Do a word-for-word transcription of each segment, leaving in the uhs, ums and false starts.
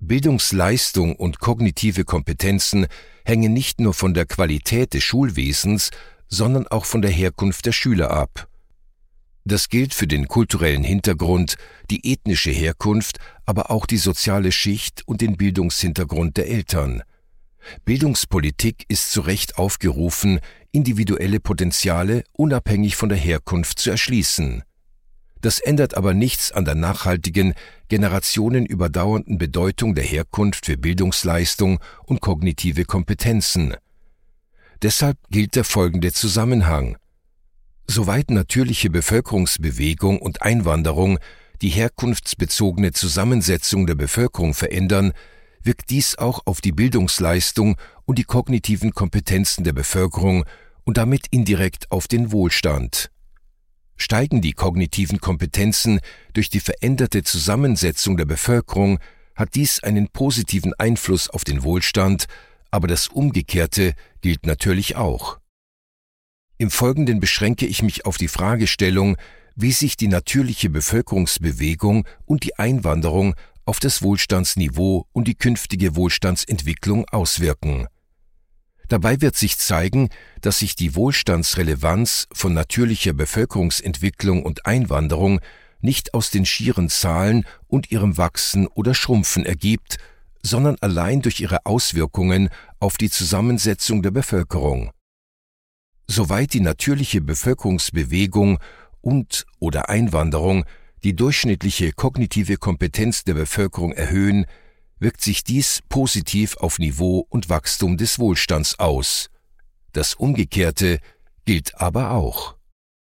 Bildungsleistung und kognitive Kompetenzen hängen nicht nur von der Qualität des Schulwesens, sondern auch von der Herkunft der Schüler ab. Das gilt für den kulturellen Hintergrund, die ethnische Herkunft, aber auch die soziale Schicht und den Bildungshintergrund der Eltern. Bildungspolitik ist zu Recht aufgerufen, individuelle Potenziale unabhängig von der Herkunft zu erschließen. Das ändert aber nichts an der nachhaltigen, generationenüberdauernden Bedeutung der Herkunft für Bildungsleistung und kognitive Kompetenzen. Deshalb gilt der folgende Zusammenhang. Soweit natürliche Bevölkerungsbewegung und Einwanderung die herkunftsbezogene Zusammensetzung der Bevölkerung verändern, wirkt dies auch auf die Bildungsleistung und die kognitiven Kompetenzen der Bevölkerung und damit indirekt auf den Wohlstand. Steigen die kognitiven Kompetenzen durch die veränderte Zusammensetzung der Bevölkerung, hat dies einen positiven Einfluss auf den Wohlstand, aber das Umgekehrte gilt natürlich auch. Im Folgenden beschränke ich mich auf die Fragestellung, wie sich die natürliche Bevölkerungsbewegung und die Einwanderung auf das Wohlstandsniveau und die künftige Wohlstandsentwicklung auswirken. Dabei wird sich zeigen, dass sich die Wohlstandsrelevanz von natürlicher Bevölkerungsentwicklung und Einwanderung nicht aus den schieren Zahlen und ihrem Wachsen oder Schrumpfen ergibt, sondern allein durch ihre Auswirkungen auf die Zusammensetzung der Bevölkerung. Soweit die natürliche Bevölkerungsbewegung und oder Einwanderung die durchschnittliche kognitive Kompetenz der Bevölkerung erhöhen, wirkt sich dies positiv auf Niveau und Wachstum des Wohlstands aus. Das Umgekehrte gilt aber auch.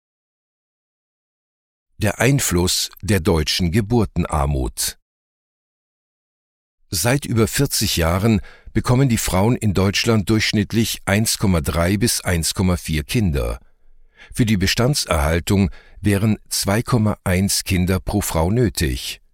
Der Einfluss der deutschen Geburtenarmut. Seit über vierzig Jahren bekommen die Frauen in Deutschland durchschnittlich eins Komma drei bis eins Komma vier Kinder. Für die Bestandserhaltung wären zwei Komma eins Kinder pro Frau nötig.